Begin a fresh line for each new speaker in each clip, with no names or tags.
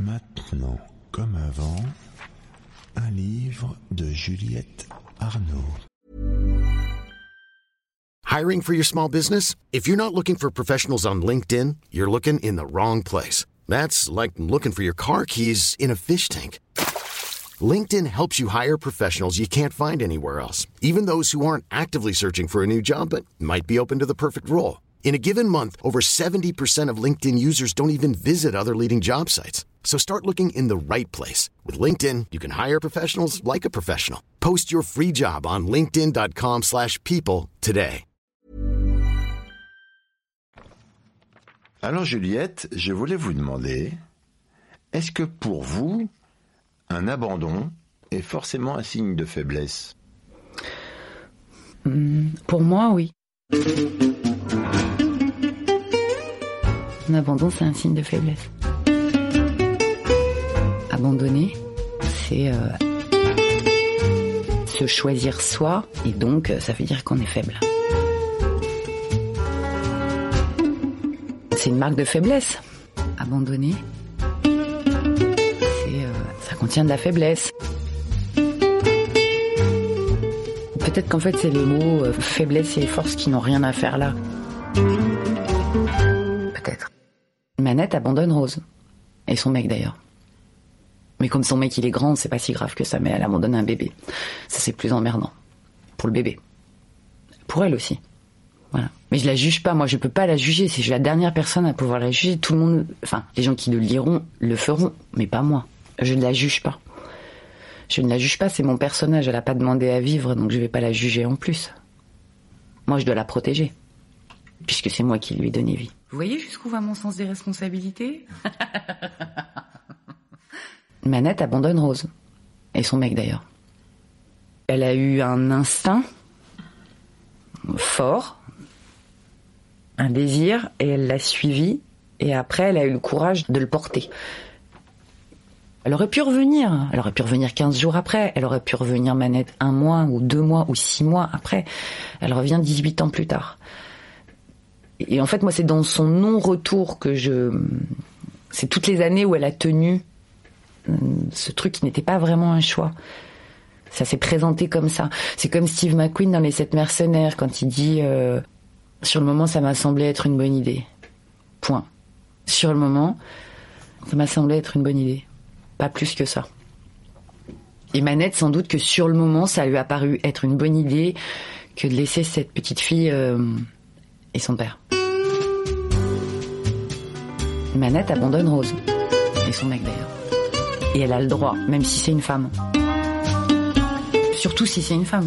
Maintenant, comme avant, un livre de Juliette Arnaud.
Hiring for your small business? If you're not looking for professionals on LinkedIn, you're looking in the wrong place. That's like looking for your car keys in a fish tank. LinkedIn helps you hire professionals you can't find anywhere else, even those who aren't actively searching for a new job but might be open to the perfect role. In a given month, over 70% of LinkedIn users don't even visit other leading job sites. So start looking in the right place. With LinkedIn, you can hire professionals like a professional. Post your free job on linkedin.com/people today.
Alors Juliette, je voulais vous demander, est-ce que pour vous, un abandon est forcément un signe de faiblesse ?
Pour moi, oui. Un abandon, c'est un signe de faiblesse. Abandonner, c'est se choisir soi, et donc ça veut dire qu'on est faible. C'est une marque de faiblesse. Abandonner, ça contient de la faiblesse. Peut-être qu'en fait c'est les mots faiblesse et force qui n'ont rien à faire là. Peut-être. Manette abandonne Rose. Et son mec d'ailleurs. Mais comme son mec il est grand, c'est pas si grave que ça, mais elle abandonne un bébé. Ça c'est plus emmerdant. Pour le bébé. Pour elle aussi. Voilà. Mais je la juge pas, moi je peux pas la juger, c'est la dernière personne à pouvoir la juger. Tout le monde, enfin, les gens qui le liront le feront, mais pas moi. Je ne la juge pas. Je ne la juge pas, c'est mon personnage, elle a pas demandé à vivre, donc je vais pas la juger en plus. Moi je dois la protéger, puisque c'est moi qui lui ai donné vie. Vous voyez jusqu'où va mon sens des responsabilités ? Manette abandonne Rose. Et son mec d'ailleurs. Elle a eu un instinct fort, un désir, et elle l'a suivi, et après elle a eu le courage de le porter. Elle aurait pu revenir 15 jours après, elle aurait pu revenir Manette 1 mois, ou 2 mois, ou 6 mois après. Elle revient 18 ans plus tard. Et en fait, moi, c'est dans son non-retour que c'est toutes les années où elle a tenu ce truc qui n'était pas vraiment un choix. Ça s'est présenté comme ça. C'est comme Steve McQueen dans Les 7 mercenaires, quand il dit sur le moment, ça m'a semblé être une bonne idée. Point. Sur le moment, ça m'a semblé être une bonne idée. Pas plus que ça. Et Manette, sans doute que sur le moment, ça lui a paru être une bonne idée que de laisser cette petite fille et son père. Manette abandonne Rose. Et son mec d'ailleurs. Et elle a le droit, même si c'est une femme. Surtout si c'est une femme.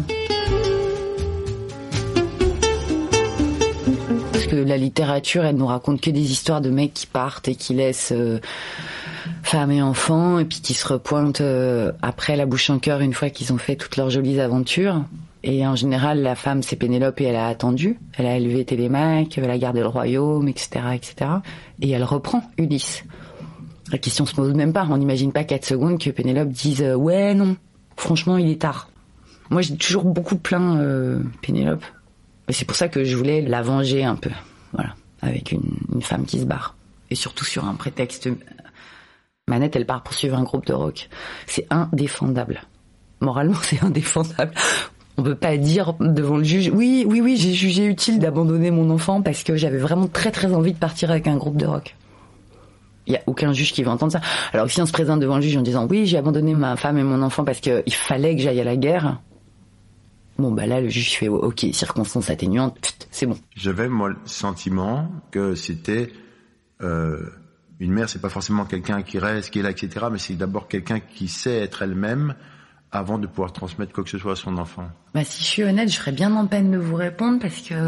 Parce que la littérature, elle nous raconte que des histoires de mecs qui partent et qui laissent femmes et enfants, et puis qui se repointent après la bouche en cœur une fois qu'ils ont fait toutes leurs jolies aventures. Et en général, la femme, c'est Pénélope, et elle a attendu. Elle a élevé Télémaque, elle a gardé le royaume, etc., etc. Et elle reprend Ulysse. La question se pose même pas. On n'imagine pas 4 secondes que Pénélope dise « Ouais, non, franchement, il est tard ». Moi, j'ai toujours beaucoup plaint Pénélope. Et c'est pour ça que je voulais la venger un peu. Voilà, avec une femme qui se barre. Et surtout sur un prétexte... Manette, elle part poursuivre un groupe de rock. C'est indéfendable. Moralement, c'est indéfendable. On peut pas dire devant le juge « Oui, j'ai jugé utile d'abandonner mon enfant parce que j'avais vraiment très très envie de partir avec un groupe de rock. » Il y a aucun juge qui va entendre ça. Alors si on se présente devant le juge en disant « Oui, j'ai abandonné ma femme et mon enfant parce qu'il fallait que j'aille à la guerre », bon, bah là, le juge fait « Ok, circonstances atténuantes, c'est bon. »
J'avais, moi, le sentiment que c'était... une mère, c'est pas forcément quelqu'un qui reste, qui est là, etc., mais c'est d'abord quelqu'un qui sait être elle-même avant de pouvoir transmettre quoi que ce soit à son enfant.
Bah, si je suis honnête, je serais bien en peine de vous répondre parce que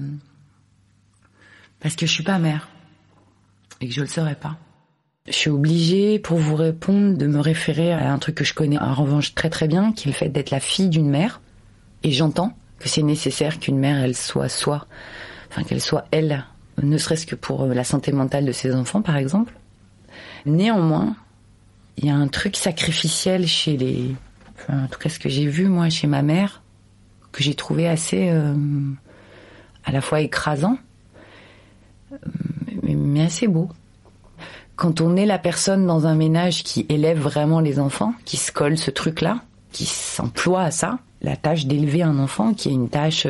je suis pas mère. Et que je le serais pas. Je suis obligée, pour vous répondre, de me référer à un truc que je connais en revanche très très bien, qui est le fait d'être la fille d'une mère. Et j'entends que c'est nécessaire qu'une mère, elle soit soi. Enfin, qu'elle soit elle, ne serait-ce que pour la santé mentale de ses enfants, par exemple. Néanmoins, il y a un truc sacrificiel chez les... Enfin, en tout cas, ce que j'ai vu, moi, chez ma mère, que j'ai trouvé assez... à la fois écrasant, mais assez beau. Quand on est la personne dans un ménage qui élève vraiment les enfants, qui se colle ce truc-là, qui s'emploie à ça, la tâche d'élever un enfant, qui est une tâche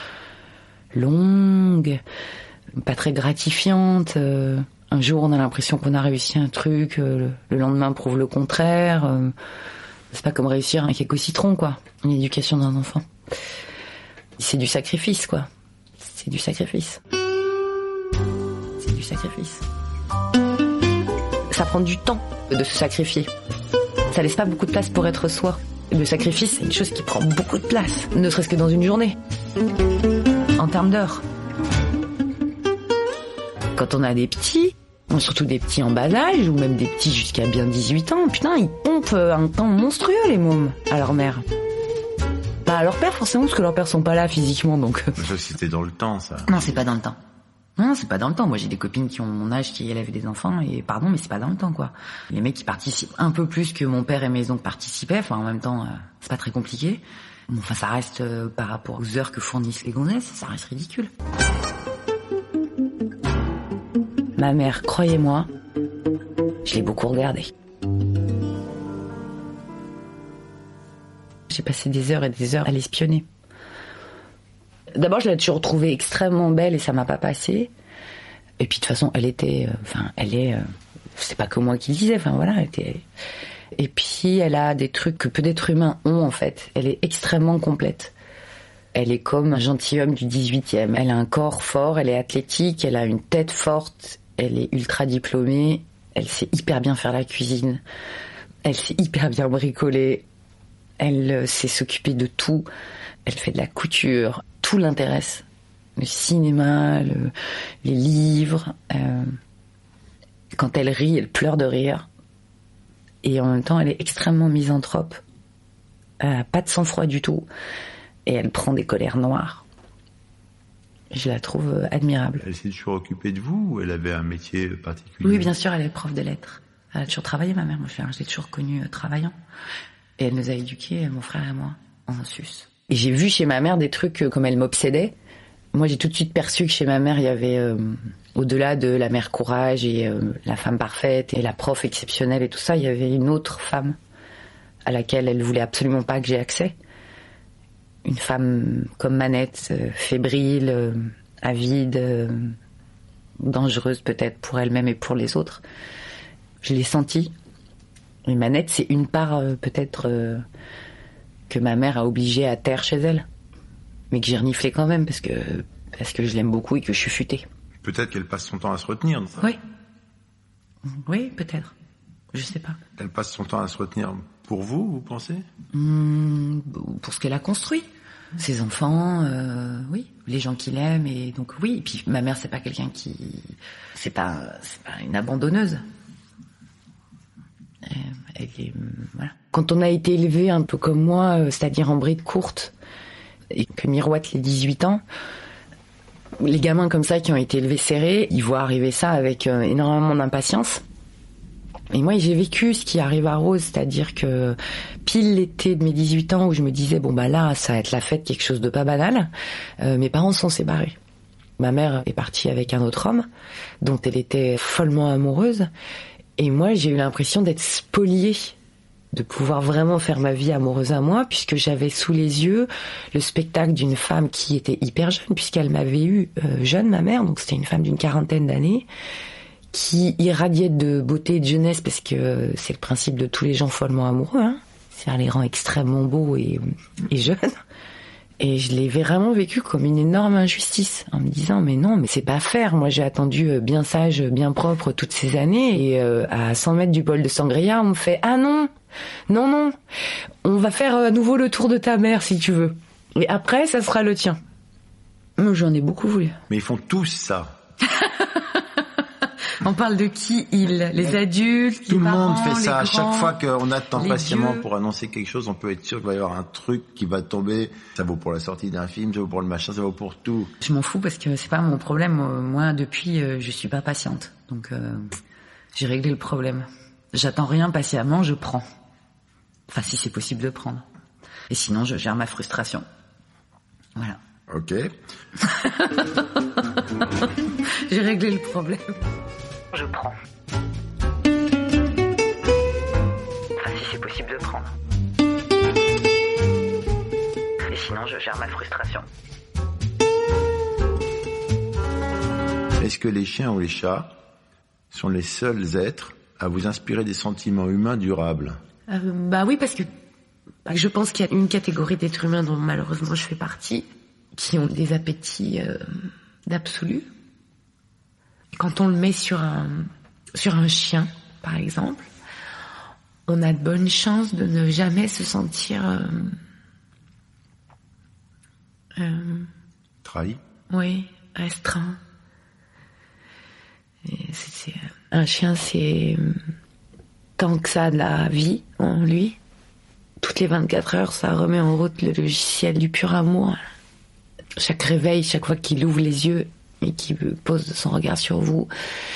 longue, pas très gratifiante. Un jour, on a l'impression qu'on a réussi un truc, le lendemain prouve le contraire. C'est pas comme réussir un cake au citron, quoi. Une éducation d'un enfant. C'est du sacrifice, quoi. C'est du sacrifice. C'est du sacrifice. Ça prend du temps de se sacrifier. Ça laisse pas beaucoup de place pour être soi. Le sacrifice, c'est une chose qui prend beaucoup de place, ne serait-ce que dans une journée, en termes d'heures. Quand on a des petits, surtout des petits en bas âge, ou même des petits jusqu'à bien 18 ans, putain, ils pompent un temps monstrueux, les mômes, à leur mère. Pas à leur père, forcément, parce que leurs pères sont pas là physiquement, donc...
Ça, c'était dans le temps, ça.
Non, c'est pas dans le temps. Non, c'est pas dans le temps. Moi, j'ai des copines qui ont mon âge, qui élèvent des enfants, et pardon, mais c'est pas dans le temps, quoi. Les mecs qui participent un peu plus que mon père et mes oncles participaient, enfin, en même temps, c'est pas très compliqué. Bon, enfin, ça reste, par rapport aux heures que fournissent les gonzesses, ça reste ridicule. Ma mère, croyez-moi, je l'ai beaucoup regardée. J'ai passé des heures et des heures à l'espionner. D'abord, je l'ai toujours trouvée extrêmement belle et ça m'a pas passé. Et puis de toute façon, elle était, c'est pas que moi qui le disais, enfin voilà, elle était. Et puis elle a des trucs que peu d'êtres humains ont en fait. Elle est extrêmement complète. Elle est comme un gentilhomme du 18e. Elle a un corps fort, elle est athlétique, elle a une tête forte, elle est ultra diplômée, elle sait hyper bien faire la cuisine, elle sait hyper bien bricoler, elle sait s'occuper de tout, elle fait de la couture. Tout l'intéresse. Le cinéma, les livres. Quand elle rit, elle pleure de rire. Et en même temps, elle est extrêmement misanthrope. Elle n'a pas de sang-froid du tout. Et elle prend des colères noires. Je la trouve admirable.
Elle s'est toujours occupée de vous ou elle avait un métier particulier?
Oui, bien sûr, elle est prof de lettres. Elle a toujours travaillé, ma mère. Moi, je l'ai toujours connue travaillant. Et elle nous a éduqués, mon frère et moi, en sus. Et j'ai vu chez ma mère des trucs comme elle m'obsédait. Moi, j'ai tout de suite perçu que chez ma mère, il y avait, au-delà de la mère courage et la femme parfaite et la prof exceptionnelle et tout ça, il y avait une autre femme à laquelle elle voulait absolument pas que j'ai accès. Une femme comme Manette, fébrile, avide, dangereuse peut-être pour elle-même et pour les autres. Je l'ai sentie. Et Manette, c'est une part peut-être... que ma mère a obligé à taire chez elle. Mais que j'ai reniflé quand même, parce que je l'aime beaucoup et que je suis futée.
Peut-être qu'elle passe son temps à se retenir.
Oui. Oui, peut-être. Je sais pas.
Elle passe son temps à se retenir pour vous pensez?
Pour ce qu'elle a construit. Ses enfants, oui. Les gens qui l'aiment, et donc oui. Et puis ma mère, c'est pas quelqu'un qui... C'est pas une abandonneuse. Voilà. Quand on a été élevé un peu comme moi, c'est-à-dire en bride courte, et que miroitent les 18 ans, les gamins comme ça qui ont été élevés serrés, ils voient arriver ça avec énormément d'impatience. Et moi, j'ai vécu ce qui arrive à Rose, c'est-à-dire que pile l'été de mes 18 ans où je me disais, bon bah là, ça va être la fête, quelque chose de pas banal, mes parents se sont séparés. Ma mère est partie avec un autre homme, dont elle était follement amoureuse. Et moi, j'ai eu l'impression d'être spoliée, de pouvoir vraiment faire ma vie amoureuse à moi, puisque j'avais sous les yeux le spectacle d'une femme qui était hyper jeune, puisqu'elle m'avait eu jeune, ma mère, donc c'était une femme d'une 40aine d'années, qui irradiait de beauté et de jeunesse, parce que c'est le principe de tous les gens follement amoureux, hein. Ça les rend extrêmement beaux et jeunes. Et je l'ai vraiment vécu comme une énorme injustice, en me disant mais non, mais c'est pas faire. Moi j'ai attendu bien sage, bien propre toutes ces années, et à 100 mètres du bol de sangria, on me fait ah non, on va faire à nouveau le tour de ta mère si tu veux. Et après ça sera le tien. Moi j'en ai beaucoup voulu.
Mais ils font tous ça.
On parle de qui les adultes,
tout
les parents,
le monde fait ça.
À
chaque fois qu'on attend patiemment
dieux.
pour annoncer quelque chose, on peut être sûr qu'il va y avoir un truc qui va tomber. Ça vaut pour la sortie d'un film, ça vaut pour le machin, ça vaut pour tout.
Je m'en fous parce que c'est pas mon problème. Moi, depuis, je suis pas patiente. Donc, j'ai réglé le problème. J'attends rien patiemment, je prends. Enfin, si c'est possible de prendre. Et sinon, je gère ma frustration. Voilà.
Ok.
J'ai réglé le problème. Je prends. sinon je gère ma frustration.
Est-ce que les chiens ou les chats sont les seuls êtres à vous inspirer des sentiments humains durables ?
Oui, parce que je pense qu'il y a une catégorie d'êtres humains dont malheureusement je fais partie, qui ont des appétits d'absolu. Quand on le met sur un chien, par exemple, on a de bonnes chances de ne jamais se sentir
Trahi ?
oui, restreint. Et un chien, c'est tant que ça a de la vie en lui. Toutes les 24 heures, ça remet en route le logiciel du pur amour. Chaque réveil, chaque fois qu'il ouvre les yeux et qu'il pose son regard sur vous,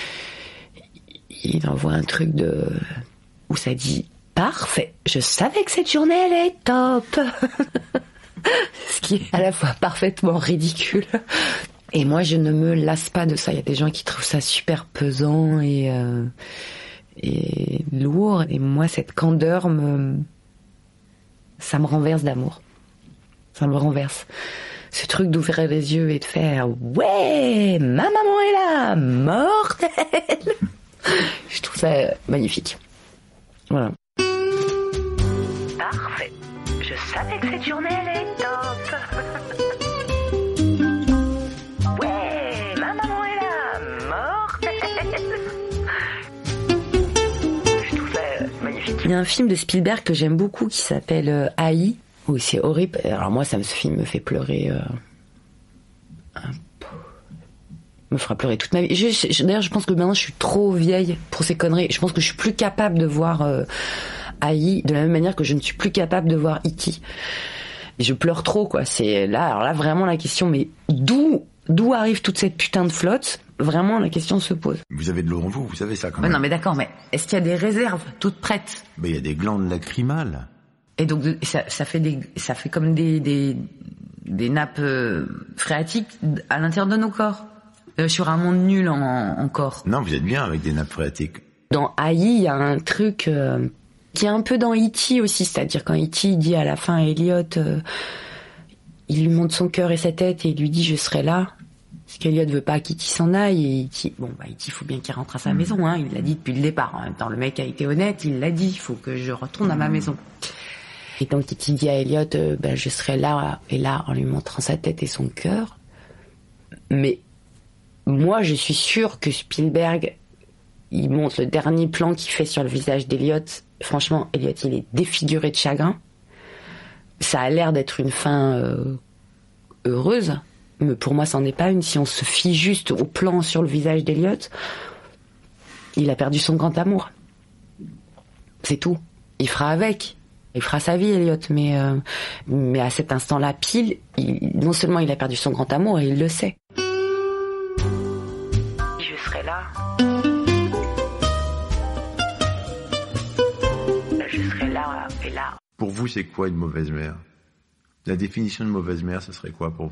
il envoie un truc où ça dit « Parfait, je savais que cette journée elle est top !» Ce qui est à la fois parfaitement ridicule. Et moi, je ne me lasse pas de ça. Il y a des gens qui trouvent ça super pesant et lourd. Et moi, cette candeur ça me renverse d'amour. Ça me renverse. Ce truc d'ouvrir les yeux et de faire « Ouais, ma maman est là, mortelle !» Je trouve ça magnifique. Voilà.
Parfait. Je savais que cette journée elle est top. Ouais, ma maman est là, mortelle. Je trouve ça magnifique.
Il y a un film de Spielberg que j'aime beaucoup qui s'appelle AI. Oui, c'est horrible. Alors moi, ce film me fait pleurer. Me fera pleurer toute ma vie. D'ailleurs, je pense que maintenant, je suis trop vieille pour ces conneries. Je pense que je suis plus capable de voir AI de la même manière que je ne suis plus capable de voir E.T. Et je pleure trop, quoi. C'est là, alors là, vraiment la question, mais d'où arrive toute cette putain de flotte ? Vraiment, la question se pose.
Vous avez de l'eau en vous savez ça quand même.
Non, mais d'accord, mais est-ce qu'il y a des réserves toutes prêtes ?
Mais il y a des glandes lacrymales.
Et donc ça fait comme des nappes phréatiques à l'intérieur de nos corps. Sur un monde nul en corps.
Non, vous êtes bien avec des nappes phréatiques.
Dans AI, il y a un truc qui est un peu dans E.T. aussi, c'est-à-dire quand E.T. dit à la fin à Elliot, il lui montre son cœur et sa tête et il lui dit je serai là. Parce qu'Elliot veut pas qu'E.T. s'en aille et E.T. il faut bien qu'il rentre à sa maison, hein. Il l'a dit depuis le départ. En même temps, le mec a été honnête, il l'a dit, il faut que je retourne à ma maison. Et donc E.T. dit à Elliot, je serai là, et là, en lui montrant sa tête et son cœur. Mais moi, je suis sûre que Spielberg, il montre le dernier plan qu'il fait sur le visage d'Elliot. Franchement, Elliot, il est défiguré de chagrin. Ça a l'air d'être une fin heureuse, mais pour moi, ça n'en est pas une. Si on se fie juste au plan sur le visage d'Elliot, il a perdu son grand amour. C'est tout. Il fera avec. Il fera sa vie, Elliot, mais à cet instant-là, pile, non seulement il a perdu son grand amour, et il le sait.
Je serai là. Je serai là et là.
Pour vous, c'est quoi une mauvaise mère ? La définition de mauvaise mère, ce serait quoi pour vous ?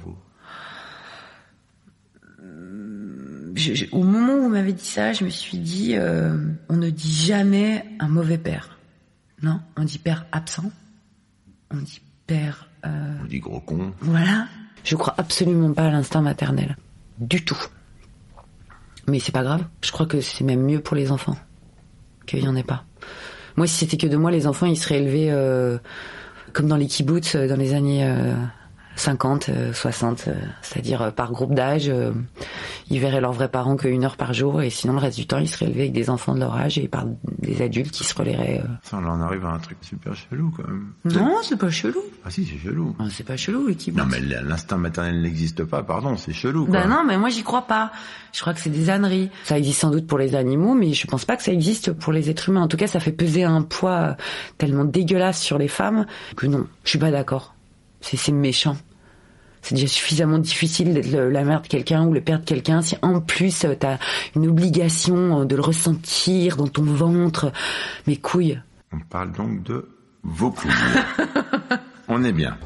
Au moment où vous m'avez dit ça, je me suis dit, on ne dit jamais un mauvais père. Non, on dit père absent. On dit père...
On dit gros con.
Voilà. Je crois absolument pas à l'instinct maternel. Du tout. Mais c'est pas grave. Je crois que c'est même mieux pour les enfants qu'il y en ait pas. Moi, si c'était que de moi, les enfants, ils seraient élevés comme dans les kibbutz dans les années 50, 60, c'est-à-dire par groupe d'âge. Ils verraient leurs vrais parents qu'1 heure par jour, et sinon le reste du temps, ils seraient élevés avec des enfants de leur âge et par des adultes qui se relaieraient.
Ça, là, on arrive à un truc super chelou, quand même.
Non, c'est pas chelou.
Ah si, c'est chelou.
Ah, c'est pas chelou, les kibbutz.
Non, mais l'instinct maternel n'existe pas, pardon, c'est chelou, quoi.
Ben non, mais moi, j'y crois pas. Je crois que c'est des âneries. Ça existe sans doute pour les animaux, mais je pense pas que ça existe pour les êtres humains. En tout cas, ça fait peser un poids tellement dégueulasse sur les femmes que non, je suis pas d'accord. C'est méchant. C'est déjà suffisamment difficile d'être la mère de quelqu'un ou le père de quelqu'un. Si en plus t'as une obligation de le ressentir dans ton ventre, mes couilles.
On parle donc de vos couilles. On est bien.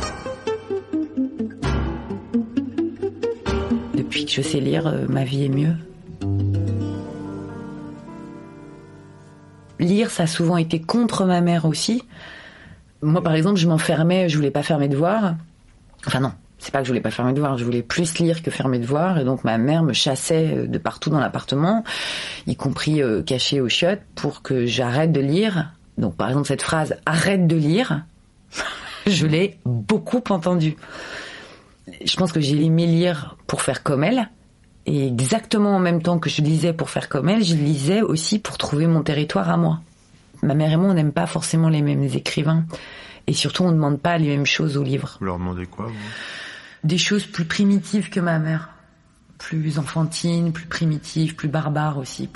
Depuis que je sais lire, ma vie est mieux. Lire, ça a souvent été contre ma mère aussi. Moi, par exemple, je m'enfermais, je voulais pas faire mes devoirs.
Enfin non, c'est pas que je voulais pas faire mes devoirs, je voulais plus lire que faire mes devoirs, et donc ma mère me chassait de partout dans l'appartement, y compris cachée aux chiottes, pour que j'arrête de lire. Donc par exemple cette phrase « arrête de lire », je l'ai beaucoup entendue. Je pense que j'ai aimé lire pour faire comme elle, et exactement en même temps que je lisais pour faire comme elle, je lisais aussi pour trouver mon territoire à moi. Ma mère et moi, on n'aime pas forcément les mêmes écrivains. Et surtout, on ne demande pas les mêmes choses aux livres.
Vous leur demandez quoi, vous ?
Des choses plus primitives que ma mère. Plus enfantines, plus primitives, plus barbares aussi.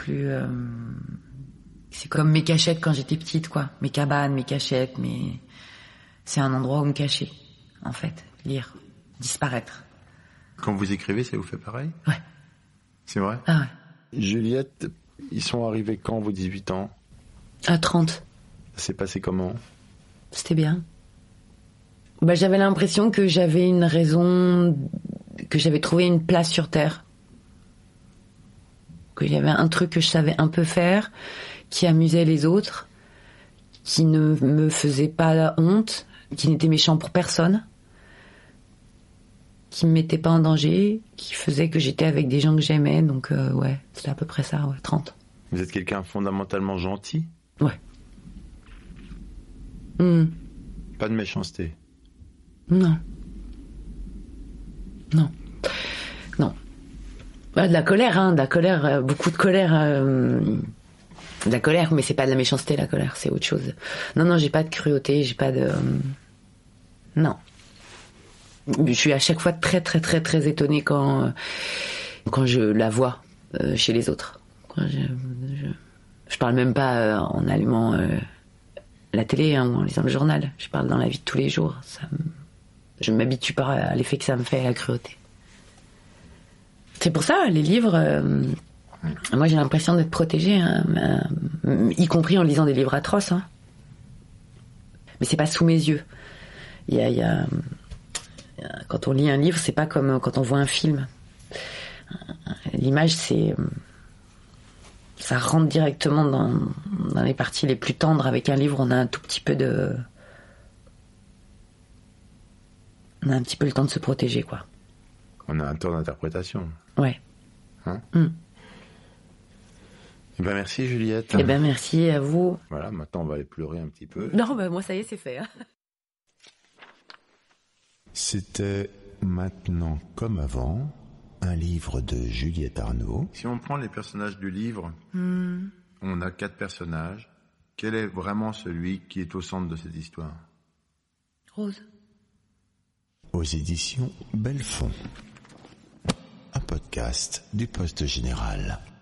C'est comme mes cachettes quand j'étais petite, quoi. Mes cabanes, mes cachettes, c'est un endroit où me cacher, en fait. Lire, disparaître.
Quand vous écrivez, ça vous fait pareil ?
Ouais.
C'est vrai ?
Ah ouais.
Juliette, ils sont arrivés quand, vos 18 ans ?
À 30.
Ça s'est passé comment ?
C'était bien. J'avais l'impression que j'avais une raison, que j'avais trouvé une place sur Terre. Qu'il y avait un truc que je savais un peu faire, qui amusait les autres, qui ne me faisait pas honte, qui n'était méchant pour personne, qui me mettait pas en danger, qui faisait que j'étais avec des gens que j'aimais. Donc ouais, c'était à peu près ça, ouais, 30.
Vous êtes quelqu'un fondamentalement gentil ?
Ouais.
Pas de méchanceté ?
Non. Non. Non. De la colère, beaucoup de colère. De la colère, mais c'est pas de la méchanceté, la colère, c'est autre chose. Non, j'ai pas de cruauté, j'ai pas de... Non. Je suis à chaque fois très, très, très, très étonnée quand je la vois chez les autres. Je parle même pas en allumant la télé, ou en lisant le journal. Je parle dans la vie de tous les jours. Je m'habitue pas à l'effet que ça me fait, à la cruauté. C'est pour ça, les livres... moi, j'ai l'impression d'être protégée, y compris en lisant des livres atroces. Hein. Mais c'est pas sous mes yeux. Quand on lit un livre, c'est pas comme quand on voit un film. L'image, ça rentre directement dans les parties les plus tendres. Avec un livre, on a un tout petit peu on a un petit peu le temps de se protéger, quoi.
On a un temps d'interprétation.
Ouais.
Hein Eh ben merci Juliette.
Eh ben merci à vous.
Voilà, maintenant on va aller pleurer un petit peu.
Non, moi ça y est, c'est fait. Hein.
C'était Maintenant comme avant, un livre de Juliette Arnaud.
Si on prend les personnages du livre, on a 4 personnages. Quel est vraiment celui qui est au centre de cette histoire ?
Rose.
Aux éditions Belfond. Un podcast du Poste Général.